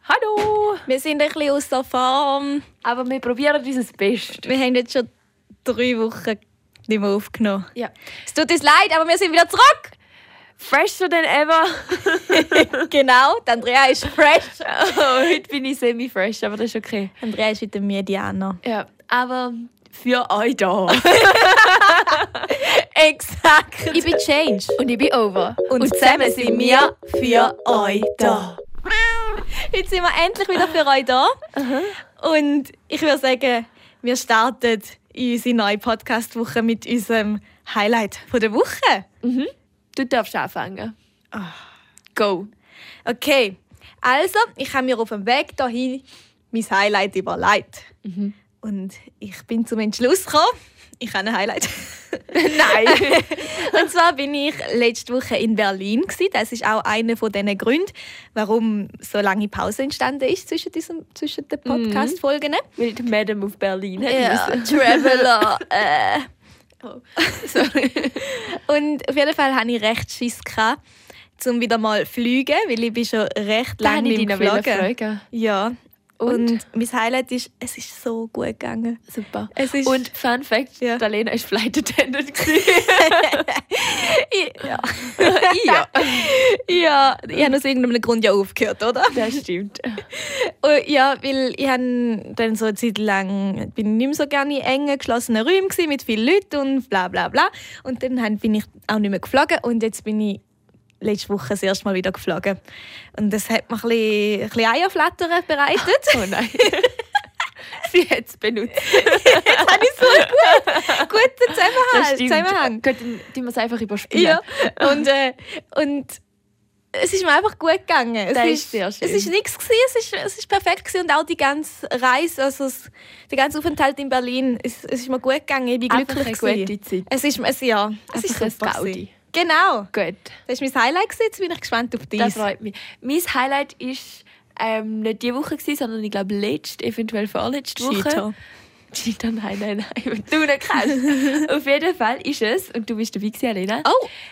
Hallo! Wir sind ein bisschen aus der Form. Aber wir probieren unser Bestes. Wir haben jetzt schon 3 Wochen nicht mehr aufgenommen. Ja. Es tut uns leid, aber wir sind wieder zurück. Fresher than ever. Genau, die Andrea ist fresh. Oh, heute bin ich semi-fresh, aber das ist okay. Andrea ist wieder Medianer. Ja, aber für euch da. Exakt. Ich bin Change. Und ich bin Over. Und zusammen sind wir für euch da. Heute sind wir endlich wieder für euch da. Und ich würde sagen, wir starten in unsere neue Podcast-Woche mit unserem Highlight der Woche. Du darfst anfangen. Go. Okay, also ich habe mir auf dem Weg dahin mein Highlight überlegt. Und ich bin zum Entschluss gekommen, ich habe ein Highlight. Nein. Und zwar bin ich letzte Woche in Berlin gewesen. Das ist auch einer von diesen Gründen, warum so lange Pause entstanden ist zwischen den Podcast-Folgen. Weil die Madame auf Berlin hat Ja, müssen. Traveler. Oh, sorry. Und auf jeden Fall hatte ich recht Schiss gehabt, um wieder mal zu fliegen, weil ich bin schon recht lange nicht mehr geflogen. Ja. Und mein Highlight ist, es ist so gut gegangen. Super. Es ist, Und Fun Fact, Ja. Lena war Flight Attendant. ja. Ja, Ja, ich habe aus irgendeinem Grund ja aufgehört, oder? das stimmt. Ja, weil ich dann so eine Zeit lang bin nicht mehr so gerne in engen, geschlossenen Räumen gewesen, mit vielen Leuten und bla bla bla. Und dann bin ich auch nicht mehr geflogen und jetzt bin ich letzte Woche das erste Mal wieder geflogen. Und das hat mir ein bisschen Eierflattern bereitet. Oh nein. Sie hat es benutzt. Jetzt habe ich so einen guten Zusammenhang. Gut, dann tun wir es einfach überspielen. Ja, und es ist mir einfach gut gegangen. Das ist sehr schön. Es ist nichts gewesen, es ist perfekt gewesen. Und auch die ganze Reise, also der ganze Aufenthalt in Berlin, es ist mir gut gegangen. Ich bin Einfach glücklich eine gewesen. gute Zeit. Es ist Einfach ein super Gaudi. gewesen. Genau. Gut, Das ist mein Highlight gewesen. Jetzt bin ich gespannt auf das dies. freut mich. Mein Highlight war nicht diese Woche, sondern ich glaube letzte, eventuell vorletzte Woche. Cheater, nein. Du nicht kannst. Auf jeden Fall ist es, und du bist dabei gewesen, Alena,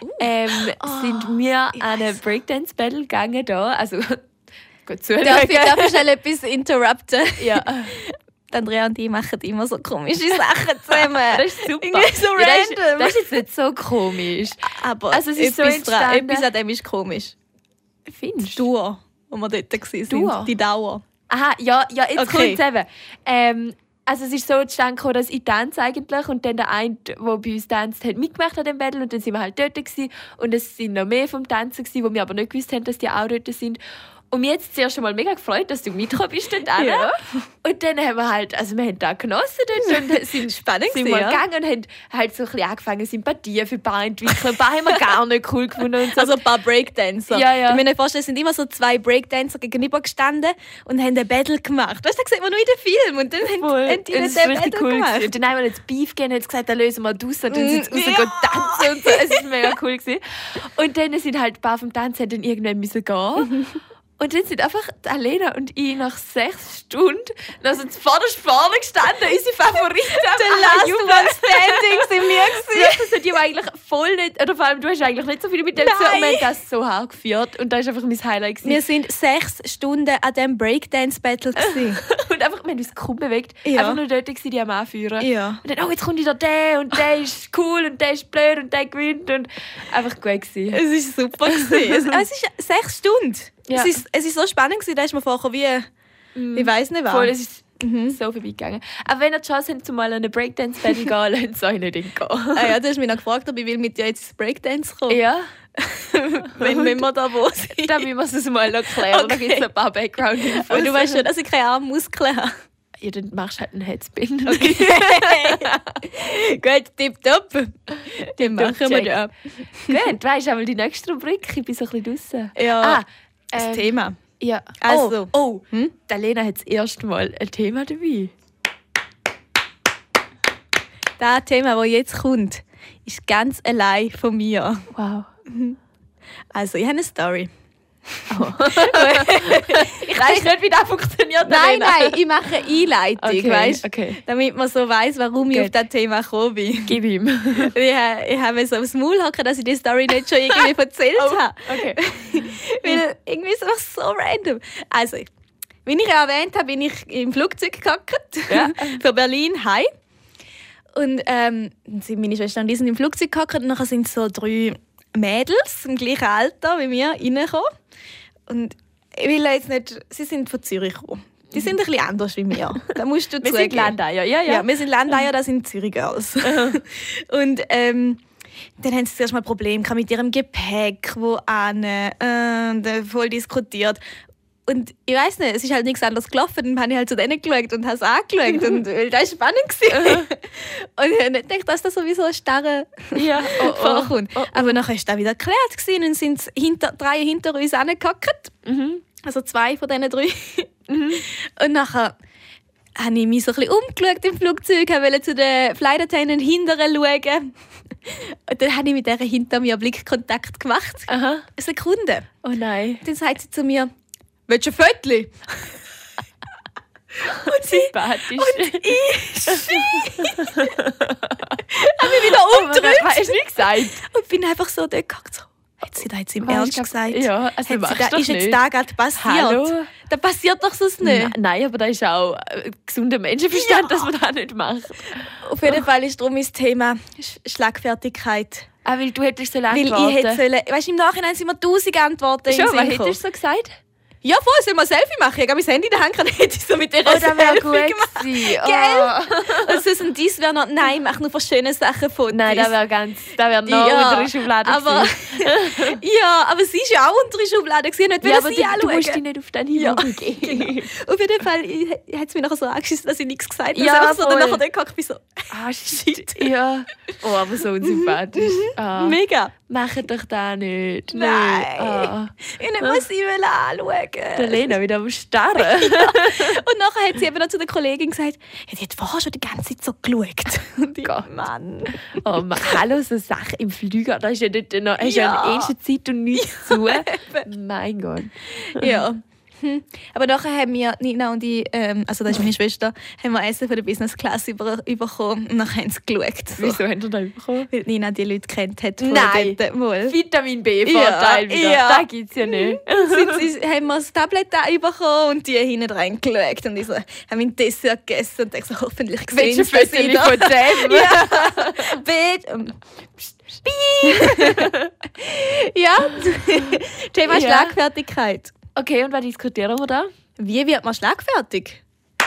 sind wir an eine Breakdance-Battle gegangen da. Also, gut zuhören. Darf ich schnell etwas interrupten? Ja. Die Andrea und ich machen immer so komische Sachen zusammen. Das ist super. Irgendwie so Ja, random. das ist jetzt nicht so komisch. Aber Also es ist so entstanden. etwas an dem ist komisch. Findest Die Dauer, wo wir dort waren. Dauer? Die Dauer. Aha, ja, jetzt Okay. kommt es eben. Also es ist so zustande gekommen, dass ich tanze eigentlich und dann der eine, der bei uns tanzt, hat mitgemacht an dem Battle und dann sind wir halt dort gewesen. Und es sind noch mehr vom Tanzen gewesen, wo wir aber nicht gewusst haben, dass die auch dort sind. Und mir hat es zuerst einmal mega gefreut, dass du mitgekommen bist dort hin. Ja. Und dann haben wir halt, also wir haben da genossen dort und sind Spannend sind gewesen, wir ja. gegangen und haben halt so ein bisschen angefangen, Sympathie für ein paar entwickeln. Ein paar haben wir gar nicht cool gefunden und so. Also ein paar Breakdancer. Ja. Ich muss mir vorstellen, es sind immer so 2 Breakdancer gegenüber gestanden und haben ein Battle gemacht. Weißt du, das sieht man nur in den Film. Und dann haben die das den ist richtig Battle cool gemacht. gewesen. Und dann haben wir jetzt Beef gegeben und gesagt, dann lösen wir raus und dann sind sie Ja. raus tanzen und so. Es ist mega cool gewesen. Und dann sind halt ein paar vom Tanzen dann irgendwann müssen gehen. Und dann sind einfach Alena und ich nach 6 Stunden noch so zuvorderst vorne gestanden, unsere Favoriten. Der Last One Standing sind wir gewesen. Das hat die eigentlich voll nicht, oder vor allem du hast eigentlich nicht so viel mit dem zu tun. Und wir haben das so hart geführt und das war einfach mein Highlight gewesen. Wir sind 6 Stunden an diesem Breakdance-Battle gewesen. Und einfach, wir haben uns kaum bewegt. Ja. Einfach nur dort gewesen, die am Anführen. Ja. Und dann, oh, jetzt kommt wieder der und der ist cool und der ist blöd und der gewinnt. Und einfach gut gewesen. Es war super gewesen. Es ist 6 Stunden. Ja. Es ist so spannend gewesen, da ist mir vorher wie ich weiß nicht was. Voll, es ist so vorbeigegangen. Aber wenn ihr die Chance habt, zum mal an eine Breakdance-Battle gehen, lasst es euch nicht gehen. Ja, du hast mich noch gefragt, ob ich will mit dir jetzt ins Breakdance kommen. Ja, Wenn wir da wo sind. dann müssen wir es mal noch klären. Okay. Da gibt es ein paar Background-Infos. Aber du weißt schon, dass ich keine Armmuskeln habe. Ja, dann machst du halt einen Headspin. Okay. Gut, tipptopp. Den machen wir check. da. Gut, weißt du, aber die nächste Rubrik, ich bin so ein bisschen draussen. Ja, das Thema. Ja. Also. Oh, die Lena hat das erste Mal ein Thema dabei. Das Thema, das jetzt kommt, ist ganz allein von mir. Wow. Also, ich habe eine Story. Ich weiß nicht, wie das funktioniert. Nein, Lena. ich mache eine Einleitung, Okay, weißt? okay. Damit man so weiss, warum ich Gut. auf das Thema gekommen bin. Gib ihm. Ich habe mir so aufs Maul hocken, dass ich die Story nicht schon irgendwie erzählt habe. Okay. Weil irgendwie ist es einfach so random. Also, wie ich ja erwähnt habe, bin ich im Flugzeug gehockt. Ja. Für Berlin heim. Und dann sind meine Schwester und ich sind im Flugzeug gehockt. Und nachher sind so 3 Mädels im gleichen Alter wie mir reingekommen. Und ich will jetzt nicht... Sie sind von Zürich gekommen. Die sind ein bisschen anders wie wir. Da musst du Wir sind Landeier, ja. Wir sind Landeier, das sind Zürich Girls. Und dann haben sie zuerst mal Probleme mit ihrem Gepäck, voll diskutiert. Und ich weiss nicht, es ist halt nichts anderes gelaufen. Dann habe ich halt zu denen geschaut und habe es angeschaut. Und das war spannend. Und ich habe nicht gedacht, dass das sowieso ein starrer vorkommt. Aber nachher war das wieder geklärt und sind 3 hinter uns hingehockt. Also 2 von diesen 3. Und nachher habe ich mich so ein bisschen umgeschaut im Flugzeug, wollte zu den Flight Attendant hinterher schauen. Und dann habe ich mit der hinter mir Blickkontakt gemacht. Aha. Eine Sekunde. Oh nein. Dann sagt sie zu mir, willst du ein Viertel? Und sympathisch. Und ich habe mich wieder umgedreht. Hast du nicht gesagt? Und bin einfach so dort gegangen. So, hat sie das jetzt im Ernst gesagt? Ja, also ist jetzt da gerade passiert? Hallo? Das passiert doch sonst nicht. Nein, aber das ist auch gesunder Menschenverstand, dass man das nicht macht. Auf jeden Fall ist darum das Thema Schlagfertigkeit. Weil du hättest so lange antworten. Weil ich hätte sollen... Weißt du, im Nachhinein sind mir 1000 Antworten schon, was hättest du so gesagt? Ja, voll, soll man ein Selfie machen? Ich habe mein Handy in der Hand, dann hätte ich so mit der Selfie gemacht. Gewesen. Gell? Und sonst und dies wäre noch, nein, mach nur von schönen Sachen Fotos. Nein, das wäre noch unter der Schublade aber, ja, aber sie war ja auch unter der Schublade. Ich nicht, ja, aber sie du musst dich nicht auf dein Niveau gehen. Genau. Auf jeden Fall hat es mir nachher so angeschissen, dass ich nichts gesagt habe. Ja, so, dann nachher ich bin so, shit. Ja. Oh, aber so unsympathisch. Mega. Mach doch das nicht. Nein. Ich nicht mal sie anschauen. Der Lena wieder am Starren. Ja. Und nachher hat sie eben noch zu der Kollegin gesagt, die hat vorher schon die ganze Zeit so geschaut. Und ich, Mann. Oh Mann, hallo, so Sachen im Flieger, da ist ja nicht noch, hast ja eine erste Zeit und nichts zu. Mein Gott. Ja. Aber nachher haben wir, Nina und ich, also das ist meine Schwester, haben wir Essen von der Business Class bekommen und nachher haben sie geschaut. So. Wieso haben sie das bekommen? Weil Nina die Leute kennt hat. Nein, Vitamin B-Vorteil wieder. Ja. Das gibt es ja nicht. Sie haben wir das Tablet da bekommen und die hinten reingeschaut. Und ich so, haben mein Dessert gegessen und dachte so, hoffentlich gesehen sie das wieder. Von dem? Ja. Ja, Thema Schlagfertigkeit. Okay, und was diskutieren wir da? Wie wird man schlagfertig?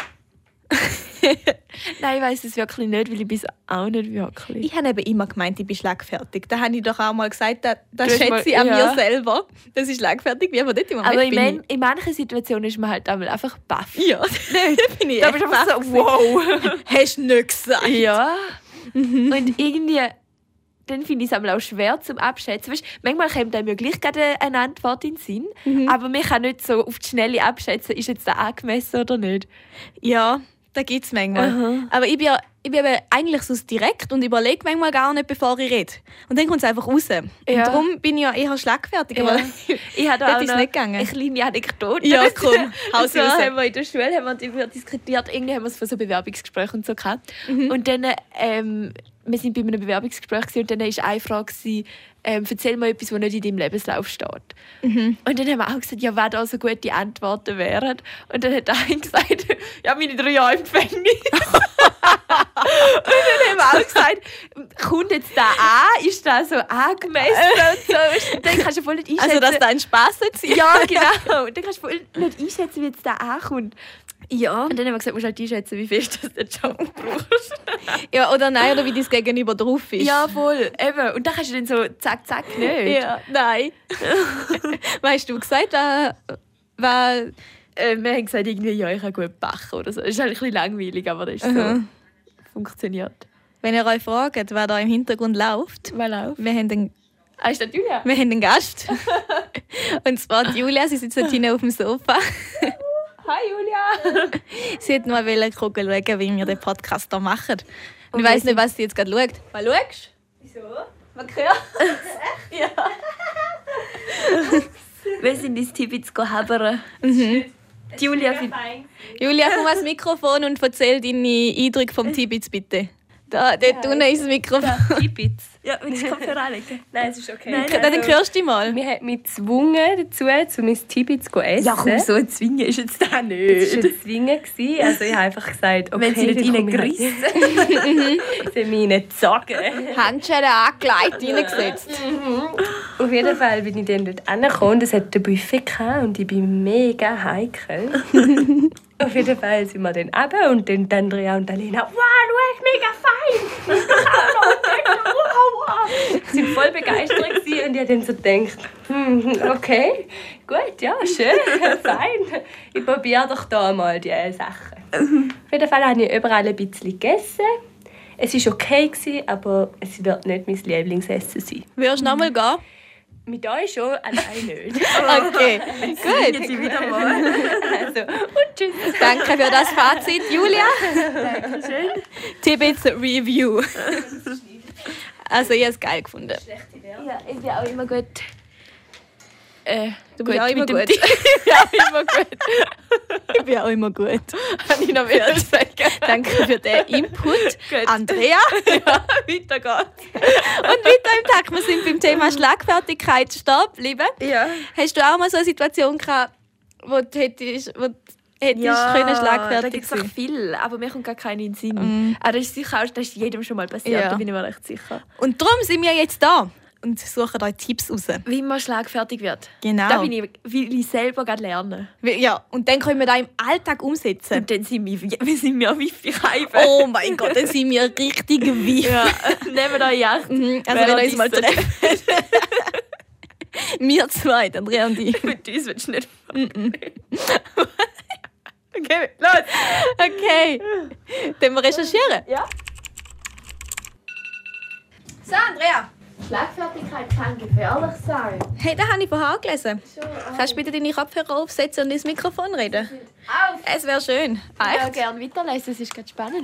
Nein, ich weiss es wirklich nicht, weil ich bin es auch nicht wirklich. Ich habe eben immer gemeint, ich bin schlagfertig. Da habe ich doch auch mal gesagt, das schätze ich an mir selber. Das ist schlagfertig, wie man dort im Moment aber in manchen Situationen ist man halt einfach baff. Ja, nicht. Bin ich da bist du einfach so, wow. Hast du nicht gesagt. Ja. Und irgendwie... Dann finde ich es auch schwer zum Abschätzen. Weißt, manchmal kommt einem ja gleich gerade eine Antwort in den Sinn, aber man kann nicht so auf die Schnelle abschätzen, ist jetzt da angemessen oder nicht. Ja, da gibt es manchmal. Aber ich bin eigentlich so direkt und überlege manchmal gar nicht, bevor ich rede. Und dann kommt es einfach raus. Ja. Und darum bin ich ja eher schlagfertig. Ja. Aber ich habe da auch noch nicht gegangen. Eine kleine Anekdote. Ja, komm, haus raus. Haben wir in der Schule darüber diskutiert. Irgendwie haben wir es von so Bewerbungsgesprächen und so gehabt. Und dann, wir waren bei einem Bewerbungsgespräch und dann war eine Frage, erzähl mal etwas, was nicht in deinem Lebenslauf steht. Und dann haben wir auch gesagt, ja, was da so gute Antworten wären. Und dann hat einer gesagt, ja, meine 3 Jahre im Gefängnis. Und dann haben wir auch gesagt, kommt jetzt da an? Ist das so angemessen? Und so. Und dann kannst du voll nicht einschätzen. Also, dass da ein Spass ist? Ja, genau. Und dann kannst du voll nicht einschätzen, wie jetzt da ankommt. Ja. Und dann haben wir gesagt, du musst halt einschätzen, wie fest du den Job brauchst. Ja, oder nein, oder wie dein Gegenüber drauf ist. Ja, voll. Eben. Und dann kannst du dann so zack, zack, nicht. Ja, nein. Weißt du gesagt, wir haben gesagt, irgendwie, ja, ich kann gut backen oder so. Das ist halt ein bisschen langweilig, aber das ist so. Funktioniert. Wenn ihr euch fragt, wer da im Hintergrund läuft. Wer läuft? Wir haben den... ist das Julia? Wir haben einen Gast. Und zwar die Julia, sie sitzt dort hinten auf dem Sofa. Hi Julia! Sie wollte nur schauen, wie wir den Podcast hier machen. Und ich weiss nicht, was sie jetzt gerade schaut. Was schaust du? Wieso? Okay. Echt? Ja. Wir sind ins Tibits habern. Julia, komm ans Mikrofon und erzähl deine Eindrücke vom Tibits bitte. Dort unten ist das Mikrofon. Tibits. Ja, willst du Kopfhörer anlegen? Nein, es ist okay. Nein, dann hörst du mal. Wir haben mich gezwungen dazu, mein Tibi zu essen. Ja, komm, so ein Zwingen ist jetzt da nicht. Das war ein Zwingen. Also ich habe einfach gesagt, okay, wenn sie nicht reingerissen. sie mich nicht sagen. Handschellen angelegt, reingesetzt. Auf jeden Fall bin ich dann dort angekommen und es hat ein Buffet gehabt und ich bin mega heikel. Auf jeden Fall sind wir dann runter und dann Andrea und Alena, wow, du bist mega fein! Wow. Sie waren voll begeistert und ich habe dann so gedacht, okay, gut, ja, schön, fein. Ich probiere doch da mal die Sachen. Auf jeden Fall habe ich überall ein bisschen gegessen. Es war okay, aber es wird nicht mein Lieblingsessen sein. Würdest du noch mal gehen? Mit euch schon, allein nicht. Okay, gut. Jetzt wieder mal. Also, und tschüss. Danke für das Fazit, Julia. Dankeschön. Tibbits Review. Also, ich habe es geil gefunden. Ja, ich bin auch immer gut. Du bist auch immer mit dem gut. Team. Ich bin auch immer gut. Ich bin auch immer gut. Kann ich noch mehr sagen? Danke für den Input, Gut. Andrea. Ja, weiter geht's. Und weiter im Tag, wir sind beim Thema Schlagfertigkeit stehen geblieben. Ja. Hast du auch mal so eine Situation gehabt, wo du hättest können da schlagfertig gibt es auch sein? viel, aber mir kommt gar keinen in den Sinn. Aber das ist sicher auch, das ist jedem schon mal passiert, Ja. da bin ich mir recht sicher. Und darum sind wir jetzt da und suchen euch Tipps raus. Wie man schlagfertig wird. Genau. Da will ich selber gerade lernen. Ja, und dann können wir das im Alltag umsetzen. Und dann sind wir Wifi-Reifen. Oh mein Gott, dann sind wir richtig wild. Ja, nehmen wir in Acht. Also wenn wir uns mal treffen. Wir zwei, Andrea und ich. Mit uns willst du nicht. Okay, los! Okay. Dann wir recherchieren. Ja. So, Andrea. Schlagfertigkeit kann gefährlich sein. Hey, das habe ich vorher gelesen. Kannst du bitte deine Kopfhörer aufsetzen und ins Mikrofon reden? Auf! Es wäre schön. Ich Echt? würde gerne weiterlesen, es ist gerade spannend.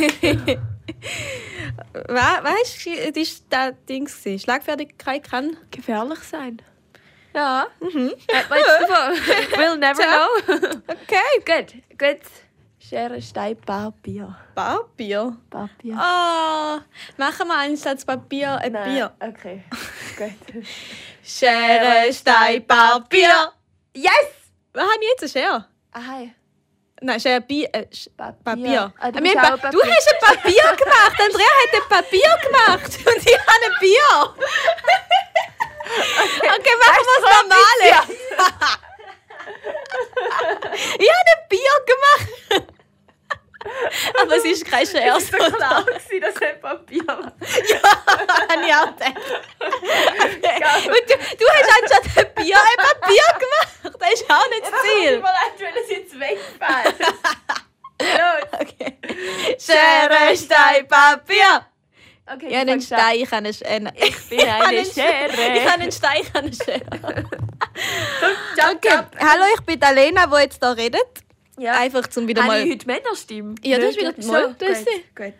Weißt du, das war das Ding. Schlagfertigkeit kann. Gefährlich sein. Ja. Hat man jetzt davon. We'll never know. Okay. Gut. Schere, Stein, Papier. Papier. Papier. Oh, machen wir anstatt Papier ein Bier. Okay. Gut. Schere, Stein, Papier. Yes! Was habe ich jetzt? Eine Schere? Aha. Nein, Schere, Papier. Ah, du Wir bist haben auch Du Papier. hast ein Papier gemacht. Andrea hat ein Papier gemacht. Und ich habe ein Bier. Okay, machen wir das Normale. Ich habe ein Bier gemacht. Aber es ist kein Scherz. Es war klar, dass es Papier war. Habe ich auch gedacht. Und du hast anstatt ein Bier ein Papier gemacht. Das ist auch nicht das Ziel. Weil es jetzt wegfällt. Los. Okay. Schere, Stein, Papier. Okay, Ich habe einen Stein, ich habe eine Schere. Ich bin eine Schere. Ich habe einen Stein, ich habe eine Schere. Jump, Okay. Hallo, ich bin Alena, die jetzt hier redet. Ja. Einfach zum wieder Habe mal... ich heute Männerstimme? Ja, das ist wieder So, mal. Das ist gut.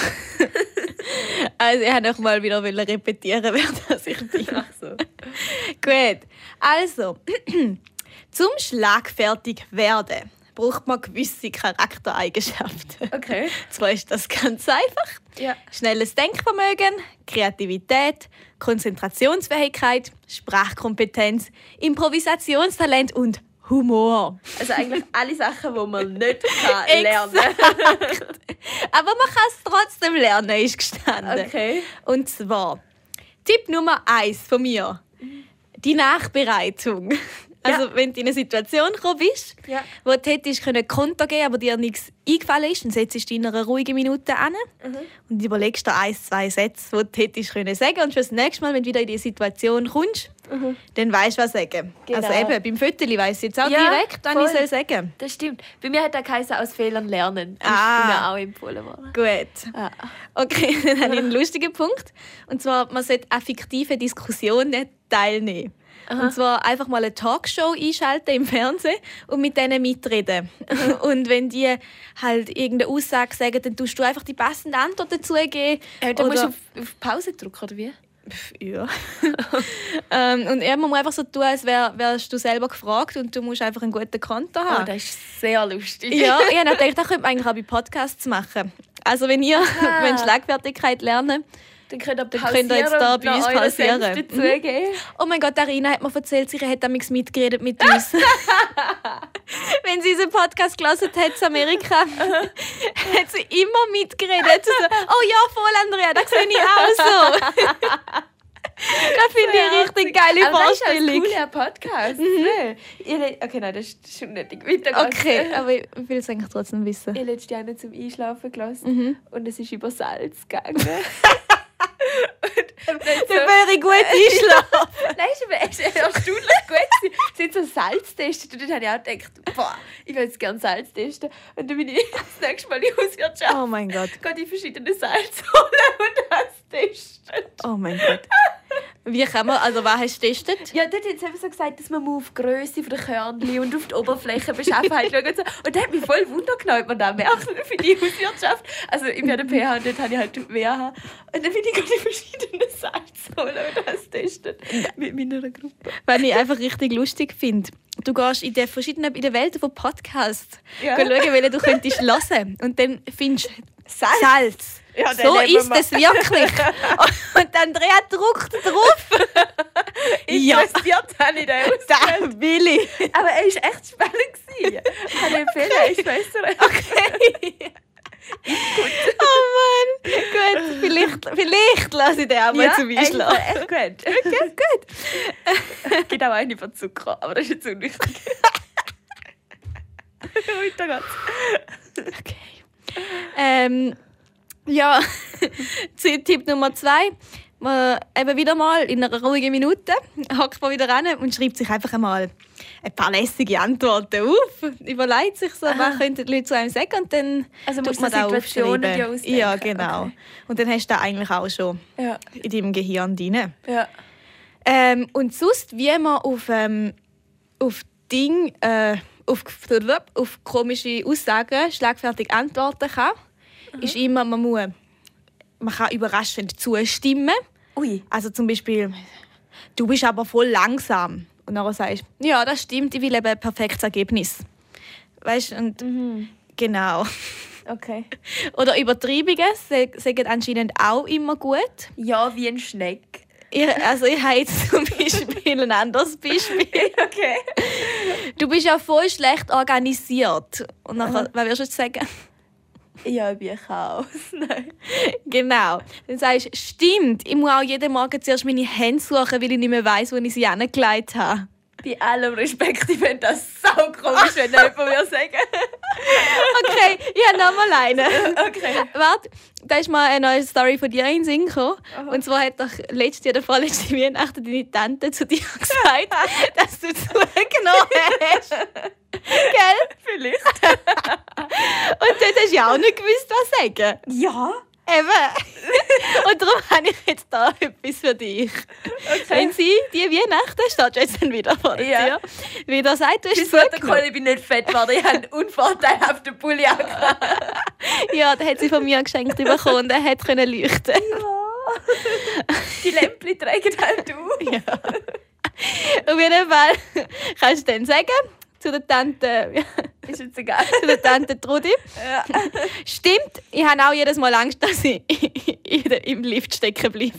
Also, ich wollte noch mal wieder repetieren, wer das ich bin. Ach so. Gut. Also, zum schlagfertig werden braucht man gewisse Charaktereigenschaften. Okay. Zwar ist das ganz einfach. Ja. Schnelles Denkvermögen, Kreativität, Konzentrationsfähigkeit, Sprachkompetenz, Improvisationstalent und Humor. Also eigentlich alle Sachen, die man nicht kann lernen Aber man kann es trotzdem lernen, ist gestanden. Okay. Und zwar, Tipp Nummer 1 von mir, die Nachbereitung. Also wenn du in eine Situation gekommen bist, Ja. wo du hättest Konto geben, aber dir nichts eingefallen ist, dann setzt du dich in einer ruhigen Minute an und überlegst dir 1, 2 Sätze, die du hättest sagen können. Und für das nächste Mal, wenn du wieder in diese Situation kommst, dann weißt du, was sagen. Genau. Also eben, beim Föteli weiss ich jetzt auch Ja, direkt, was voll. ich sagen soll. Das stimmt. Bei mir hat der Kaiser aus Fehlern lernen. Das Ah. ist mir auch empfohlen worden. Gut. Ah. Okay, dann habe ich einen lustigen Punkt. Und zwar, man sollte an fiktiven Diskussionen teilnehmen. Und zwar einfach mal eine Talkshow einschalten im Fernsehen und mit denen mitreden. Und wenn die halt irgendeine Aussage sagen, dann tust du einfach die passende Antwort dazu geben. Du musst auf Pause drücken, oder wie? Ja. Und man muss einfach so tun, als wärst du selber gefragt und du musst einfach einen guten Konto Oh, haben. das ist sehr lustig. Ja, ich habe gedacht, das könnte man eigentlich auch bei Podcasts machen. Also wenn ihr Schlagfertigkeit lernen Dann könnt ihr jetzt da bei uns pausieren. dazugeben. Oh mein Gott, Arina hat mir erzählt, sie hat damals mitgeredet mit uns. Wenn sie unseren Podcast gelesen hat in Amerika, hat sie immer mitgeredet. So, oh ja, voll, Andrea, das sehe ich auch so. Das finde ich eine richtig geile Vorstellung. Das ist ein cooler Podcast. Okay, nein, das ist schon nicht weiter. Okay, aber ich will es eigentlich trotzdem wissen. Ich habe letztes Jahr zum Einschlafen gelassen und es ist über Salz gegangen. Dann wäre ich gut einschlafen. Nein, es war erstaunlich gut. Sie hat so Salz getestet und dann habe ich auch gedacht, boah, ich will jetzt gerne Salz testen. Und dann bin ich das nächste Mal in die Hauswirtschaft. Oh mein Gott. Gehe die verschiedenen Salz holen und das testen. Oh mein Gott. Wie kann man, also was hast du getestet? Ja, dort hat sie so gesagt, dass man auf die Grösse der Körnchen und auf die Oberflächenbeschaffenheit schauen und so. Und das hat mich voll Wunder genommen, ob man das merkt für die Hauswirtschaft. Also ich bin an der PH und dort habe ich halt WH. Und dann bin ich die verschiedenen Salz holen und das testen mit meiner Gruppe. Was ich einfach richtig lustig finde. Du gehst in den Welten von Podcasts schauen, welchen du könntest hören. Und dann findest du Salz. Ja, so ist es wirklich. Und Andrea drückt drauf. Interessiert habe ich den ausgewählt. Das will ich. Aber er war echt spannend. Ich kann empfehlen, er ist besser. Okay. Oh Mann. Gut, vielleicht lasse ich den auch mal zum Einschlafen. Echt gut. Okay, gut. Es gibt auch eine von Zucker, aber das ist jetzt unwichtig. Weiter geht's. Okay. Ja, Tipp Nummer 2. Man eben wieder mal in einer ruhigen Minute hockt man wieder ran und schreibt sich einfach einmal ein paar lässige Antworten auf. Überlegt sich so, was könnten die Leute zu einem sagen und dann tut man da Situationen aufschreiben. Ja, genau. Okay. Und dann hast du das eigentlich auch schon in deinem Gehirn drin. Ja. Und sonst, wie man auf komische Aussagen schlagfertig antworten kann, ist immer, man kann überraschend zustimmen. Ui. Also zum Beispiel, du bist aber voll langsam. Und dann sagst du, ja, das stimmt, ich will eben ein perfektes Ergebnis. Weißt du, und genau. Okay. Oder Übertreibungen sagen anscheinend auch immer gut. Ja, wie ein Schneck. Ich habe jetzt zum Beispiel ein anderes Beispiel. Okay. Du bist ja voll schlecht organisiert. Und dann, was wirst du jetzt sagen? Ja, wie Chaos. Nein. Genau. Dann sagst du, stimmt, ich muss auch jeden Morgen zuerst meine Hände suchen, weil ich nicht mehr weiss, wo ich sie hingelegt habe. Bei allem Respekt, ich finde das sau komisch, wenn jemand mir sagen. Okay, ich habe noch mal eine. Okay. Warte, da ist mal eine neue Story von dir in den Sinn gekommen. Und zwar hat doch letztes oder vorletzte Weihnachten deine Tante zu dir gesagt, dass du zugenommen hast. Gell? Vielleicht. Und dort hast du ja auch nicht gewusst, was sagen. Ja. Eben. Und darum habe ich jetzt da etwas für dich. Okay. Wenn sie die Weihnachten steht jetzt dann wieder vor dir, wieder sagt, du hast zugenommen. Ich bin nicht fett geworden, ich habe einen unvorteilhaften Pulli angehabt. Ja, den hat sie von mir geschenkt bekommen und er hat leuchten. Ja. Die Lämpchen tragen halt du. Ja. Auf jeden Fall kannst du dann sagen, zu der Tante... Ist jetzt egal. Zu der Tante Trudi. Ja. Stimmt, ich habe auch jedes Mal Angst, dass ich im Lift stecken bleibe.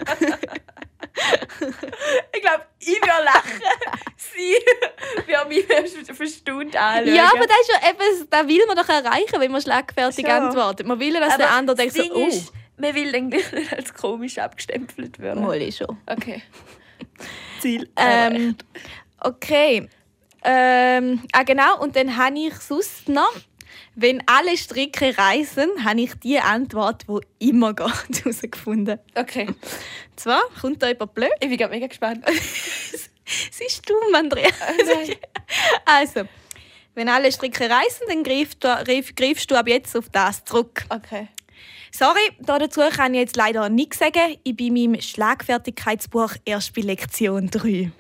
Ich glaube, ich würde lachen. Sie würde mich verstaunt anschauen. Ja, aber das ist ja eben, das will man doch erreichen, wenn man schlagfertig antwortet. Man will, dass der andere denkt so, ist, man will eigentlich nicht als komisch abgestempelt werden. Mal schon. Okay. Ziel. Okay. Genau, und dann habe ich sonst noch, wenn alle Stricke reisen, habe ich die Antwort, die immer geht, herausgefunden. Okay. Und zwar kommt da jemand blöd. Ich bin gerade mega gespannt. Sie ist dumm, Andrea. Also, wenn alle Stricke reisen, dann greifst du ab jetzt auf das zurück. Okay. Sorry, dazu kann ich jetzt leider nichts sagen. Ich bin in meinem Schlagfertigkeitsbuch erst bei Lektion 3.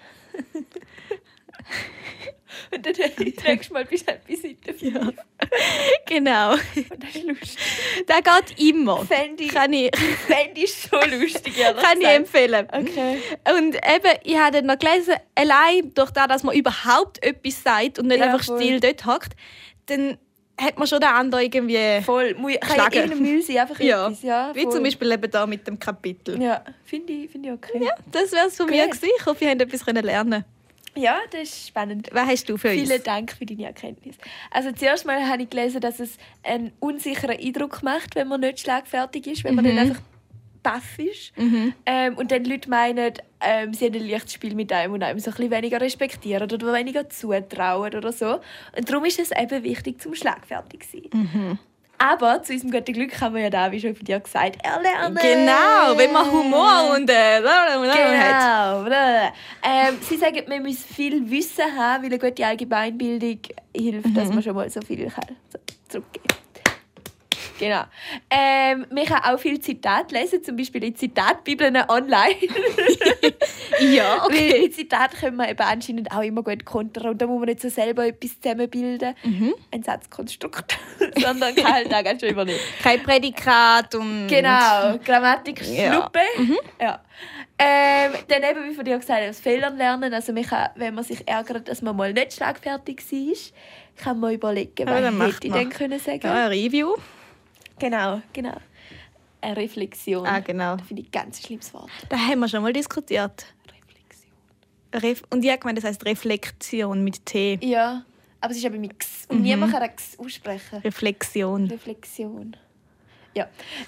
Und dann trägst du mal bis Seite 5. Ja. Genau. Und das ist lustig. Der geht immer. Fände ich so lustig. Kann ich empfehlen. Okay. Und eben, ich habe dann noch gelesen, allein durch das, dass man überhaupt etwas sagt und nicht einfach still dort hockt, dann hat man schon den anderen irgendwie Voll. Kann ja geschlagen. irgendein Müll sein, einfach Ja. etwas. Ja, Wie zum Beispiel eben da mit dem Kapitel. Ja, finde ich okay. Ja, das wäre es von mir gewesen. Ich hoffe, ihr habt etwas lernen. Ja, das ist spannend. Was hast du für uns? Vielen Dank für deine Erkenntnis. Also zuerst mal habe ich gelesen, dass es einen unsicheren Eindruck macht, wenn man nicht schlagfertig ist, wenn man dann einfach baff ist. Und dann Leute meinen, sie haben ein leichtes Spiel mit einem und einem so ein bisschen weniger respektieren oder weniger zutrauen oder so. Und darum ist es eben wichtig, zum schlagfertig zu sein. Aber zu unserem guten Glück kann man ja da, wie schon von dir gesagt, erlernen. Genau, wenn man Humor und hat. Genau. Sie sagen, man muss viel Wissen haben, weil eine gute Allgemeinbildung hilft, dass man schon mal so viel kann zurückgeben. Genau. Man kann auch viele Zitate lesen, zum Beispiel in Zitatbibeln online. Ja, okay. Weil die Zitate können wir eben anscheinend auch immer gut kontern. Und da muss man nicht so selber etwas zusammenbilden. Ein Satzkonstrukt. Sondern kann halt auch ganz schön übernehmen. Kein Prädikat und... Genau. Grammatik, Ja. Schnuppe. Ja. Dann eben, wie von dir gesagt, aus Fehlern lernen. Also man kann, wenn man sich ärgert, dass man mal nicht schlagfertig war, kann man überlegen, Ja, dann was macht hätte ich man. denn können sagen. Ja, ein Review. Genau. Eine Reflexion. Ah, genau. Das finde ich ein ganz schlimmes Wort. Da haben wir schon mal diskutiert. Und ich habe gemeint, das heisst Reflexion mit T. Ja, aber es ist eben mit X. Und niemand kann X aussprechen. Reflexion. Reflexion. Ja.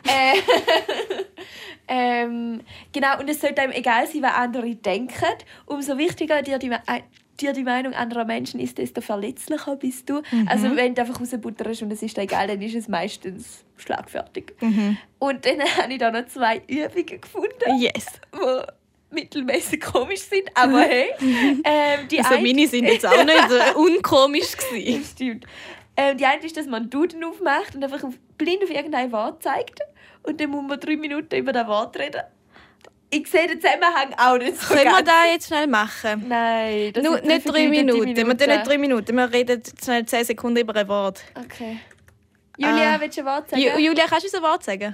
Genau, und es sollte einem egal sein, was andere denken. Umso wichtiger dir die Meinung anderer Menschen ist, desto verletzlicher bist du. Also wenn du einfach rausbutterst und es ist dir egal, dann ist es meistens schlagfertig. Und dann habe ich da noch 2 Übungen gefunden, Yes. die mittelmäßig komisch sind, aber hey. Die Also eine- meine sind jetzt auch nicht so unkomisch gewesen. Das stimmt. Die eine ist, dass man einen Duden aufmacht und einfach blind auf irgendein Wort zeigt. Und dann muss man 3 Minuten über das Wort reden. Ich sehe den Zusammenhang auch nicht so Können wir ganz. das jetzt schnell machen? Nein, das Nur, sind nicht 3 vergütete Minuten. Wir tun nicht 3 Minuten. Wir reden schnell 10 Sekunden über ein Wort. Okay. Julia, willst du ein Wort sagen? Julia, kannst du uns ein Wort sagen?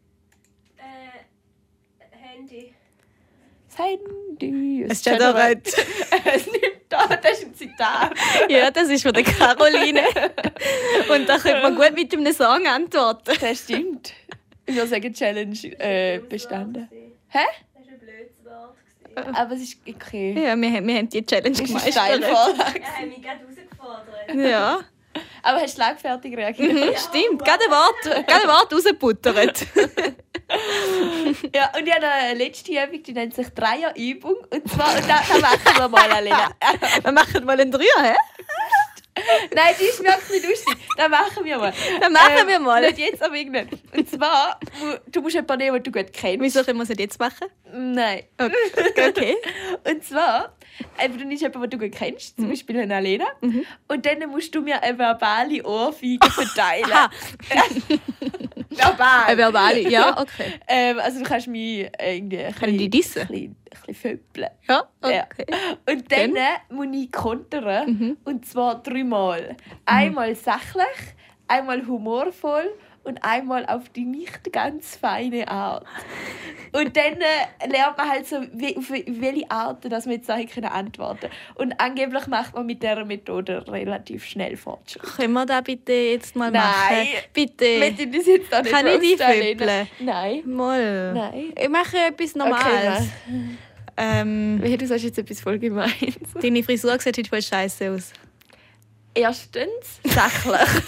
Handy. Das Handy. Es steht auch red. Es nimmt da, das ist ein Zitat. Ja, das ist von der Caroline. Und da könnte man gut mit einem Song antworten. Das stimmt. Ich würde sagen, Challenge bestanden. Hä? Das war ein blödes Wort. Aber es ist okay. Ja, wir haben die Challenge Es ist eine gemeistert. Steilvorlage. Ja, haben mich gerade herausgefordert. Ja, Aber hast du schlagfertig reagiert? stimmt. Gerade ein Wort rausgebuttert. Ja, und ich habe noch eine letzte Übung, die nennt sich Dreierübung. Und zwar, und da machen wir mal, Alena. Wir machen mal einen Dreier, hä? Nein, die ist wirklich nicht lustig. Das machen wir mal. Dann machen wir mal. Nicht jetzt, aber irgendwann. Und zwar, du musst jemanden nehmen, den du gut kennst. Wieso können wir es nicht jetzt machen? Nein. Okay. Und zwar, du nimmst jemanden, den du gut kennst, zum Beispiel eine Alena. Und dann musst du mir eine verbale Ohrfeige verteilen. Aha. Verbal. Eine verbale, ja, okay. Also du kannst mich irgendwie Kann ich dich dissen? ein bisschen föppeln. Ja, Ja. okay. Und dann muss ich kontern. Und zwar 3 Mal. Einmal sachlich, einmal humorvoll und einmal auf die nicht ganz feine Art. Und dann lernt man halt so, auf welche Art dass man jetzt Sachen antworten kann. Und angeblich macht man mit dieser Methode relativ schnell Fortschritt. Können wir das bitte jetzt mal Nein. machen? Bitte. Wir tun das jetzt auch nicht Kann ich dich roasten, föppeln? Lena. Nein. Mal. Nein. Ich mache etwas Normales. Okay, du sagst jetzt etwas voll gemein. Deine Frisur sieht heute voll scheiße aus. Erstens, sachlich.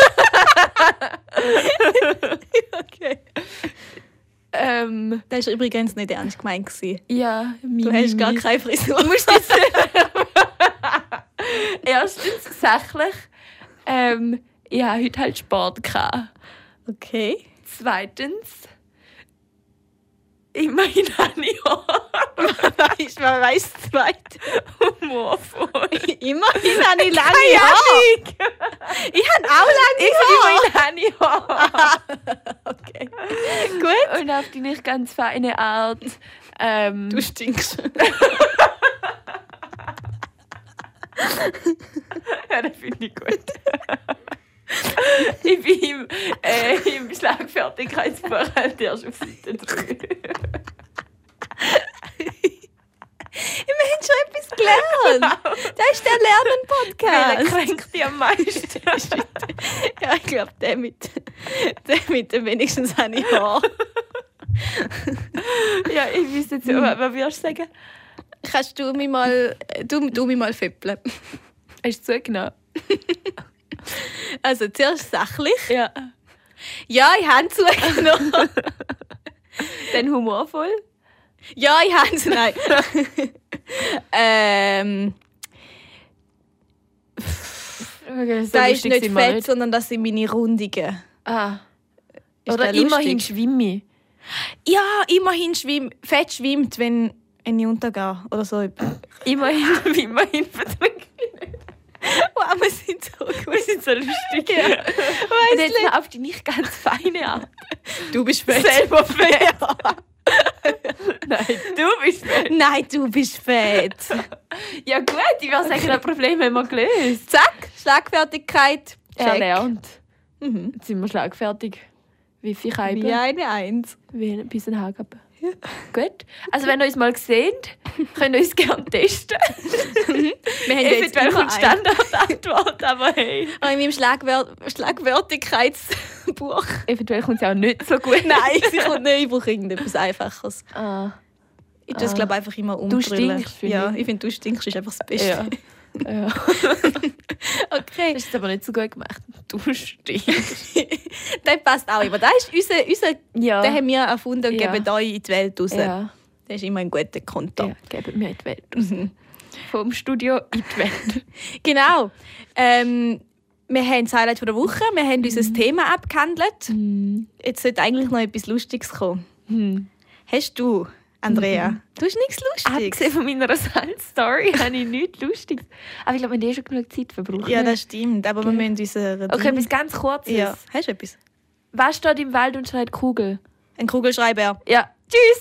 Okay. Das war übrigens nicht ernst gemeint. Ja, Du hast gar keine Frisur. Du musst jetzt erstens, sachlich. Ich hatte heute halt Sport gehabt. Okay. Zweitens, ich meine auch Man weiss es weit. humorvoll. Immerhin habe ich lange Haare. Ich habe auch lange Haare. Okay. Gut. Und auf die nicht ganz feine Art. Du stinkst. Ja, das finde ich gut. Ich bin im Schlagfertigkeitsbuch halt erst auf Seite 3. Wir haben schon etwas gelernt. Das ist der Lernen-Podcast. Welcher kränkt dich am meisten? Ja, ich glaube, der mit dem wenigstens habe ich Haar. Ja, ich wüsste jetzt, was würdest du sagen? Kannst du mich mal, du mich mal füppeln? Hast du zugenommen? Also zuerst sachlich. Ja. Ja, ich habe zugenommen. Dann humorvoll? Ja, ich habe es. Nein. Okay, so das ist lustig nicht sind wir fett, nicht. sondern das sind meine Rundungen. Ah. Ist Oder der lustig? immerhin schwimme. Ja, immerhin fett schwimmt, wenn ich untergehe. Oder so etwas. Immerhin verdrückt. Wow, wir sind so gut. Wir sind so lustig. Ja. Und jetzt noch auf die nicht ganz feine Art. Du bist fett. Selber fett. Nein, du bist fett. Nein, du bist fett. Ja gut, ich würde sagen, das Problem haben wir gelöst. Zack, Schlagfertigkeit. Check. Erlernt. Mhm. Jetzt sind wir schlagfertig. Wie viel Scheiben? Wie eine Eins. Wie ein bisschen Haargabe. Gut. Also wenn ihr uns mal seht, könnt ihr uns gerne testen. Wir haben jetzt Eventuell immer kommt Standardantwort, aber hey. in meinem Schlagfertigkeitsbuch. Eventuell kommt es auch nicht so gut. Nein, sie kommt nicht. Ich brauche irgendetwas Einfaches. Ah. Ich tue es, glaube ich, einfach immer umdrüllen. stinkst, finde Ja, ich. ich finde, du stinkst ist einfach das Beste. Ja. Ja. Okay. Das ist aber nicht so gut gemacht. Du stinkst. Der passt auch immer. Das ist unser Ja. den haben wir erfunden und Ja. geben euch in die Welt raus. Ja. Das ist immer ein guter Konto. Ja, geben wir in die Welt raus. Vom Studio in die Welt. Genau. Wir haben das Highlight der Woche. Wir haben unser Thema abgehandelt. Jetzt sollte eigentlich noch etwas Lustiges kommen. Hast du, Andrea? Du hast nichts Lustiges. Abgesehen von meiner Salz-Story habe ich nichts Lustiges. Aber ich glaube, wir haben schon genug Zeit verbraucht. Ja, das stimmt. Aber wir müssen unsere... Okay, etwas ganz Kurzes. Ja. Hast du etwas? Was steht im Wald und schreit Kugel? Ein Kugelschreiber. Ja. Tschüss!